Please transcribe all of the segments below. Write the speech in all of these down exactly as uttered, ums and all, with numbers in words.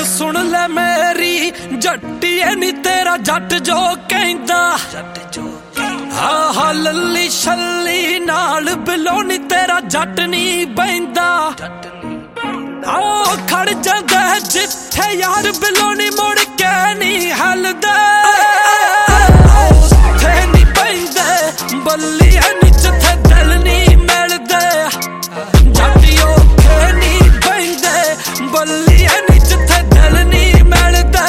सुन ले मेरी जट्टीए नी तेरा जट जो कहंदा हाँ हाँ लल्ली छल्ली नाल बिलो नी तेरा जट नी बहिंदा आओ खड़ जांदा है जिथे यार बिलो नी मुड़ के नी हलदा थे नी बहिंदे बल्ली है नी जिथे दिल नी मिलदे जट्टियो थे नी बहिंदे बल्ली है नी जिथे दिल नी मिलदे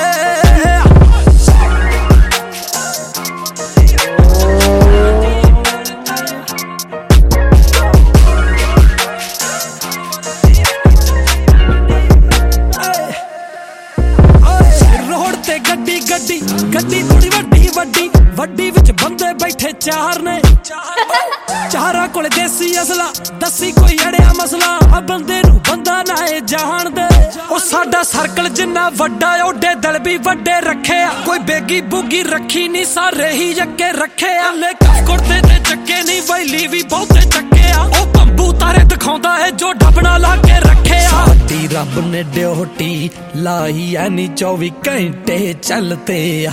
गड्डी गड्डी गड्डी थोड़ी वड्डी वड्डी वड्डी विच बंदे बैठे चार ने चारा कोले देसी असला दसी कोई अड़िया मसला आ बंदे नू बंदा ना ए जान दे ओ साडा सर्कल जिन्ना वड्डा ओडे दिल भी वड्डे रखे आ कोई बेगी बुगी रखी नहीं सारे ही यक्के रखे आ ले कुर्ते ते चक्के नहीं वैली भी बहुते चक्के आ ओ बंबू तारे दिखाउंदा है जो ढबना ला के रखे आ साडी रब ने ड्यूटी लाई ऐ नी चौबी घंटे चलते आ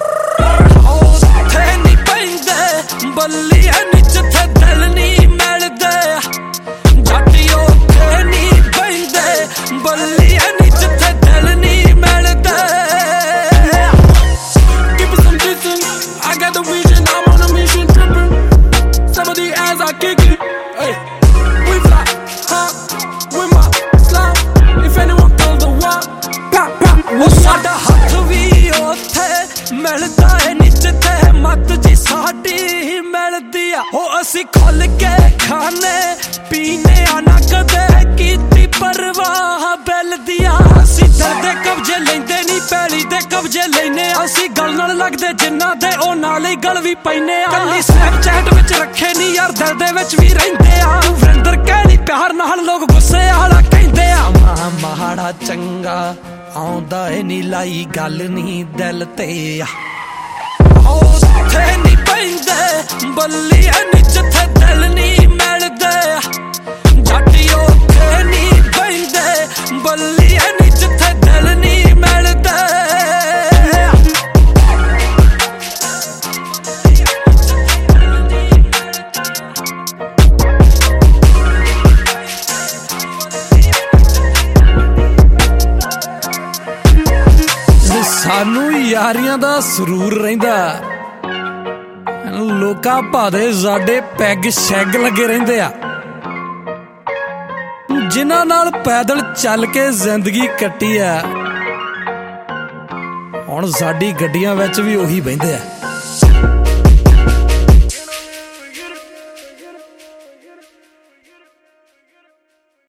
थे नी पैंदे बल्ली ऐ नी जिथे दिल नी मिलदे जट्टियो थे नी पैंदे बल्ली ऐ नी जिथे दिल नी मिलदे Give me some distance, I got the vision, I'm on a mission tripping some of the ass I kick it, hey we fly, huh, with my slime if anyone comes to walk, pop, pop वो साडा हथ भी ओथे मिलदा है नी जिथे मत जी साडी मिलदी आ ओ असी खुल के खाने पीने आ ना कदे कीती परवाह बिल दिया असी दर दे कब्जे लैंदे नी पैली दे कब्जे लैने असी गल नाल लगदे जिन्ना दे ओ नाल ही गल भी पैने आ कल्ली स्नैपचैट विच रखे नी यार दिल दे विच भी रहिंदे आ वरिंदर कहनी प्यार नाल लोग गुस्से आला कहंदे आ मां माड़ा चंगा आउंदा ए नी लाई गल नी दिल ते ओ थे नी पैंदे बल्ली ऐ नी जिथे दिल नी मिलदे जट्टियो थे नी पैंदे बल्ली ऐ नी जिथे दिल नी मिलदे सानू यारियां दा सुरूर रहिंदा लोका भादे साडे पैग शैग लगे रहिंदे आ जिन्हां नाल पैदल चल के जिंदगी कट्टी आ हुण साडी गड्डियां विच भी ओही बहिंदे आ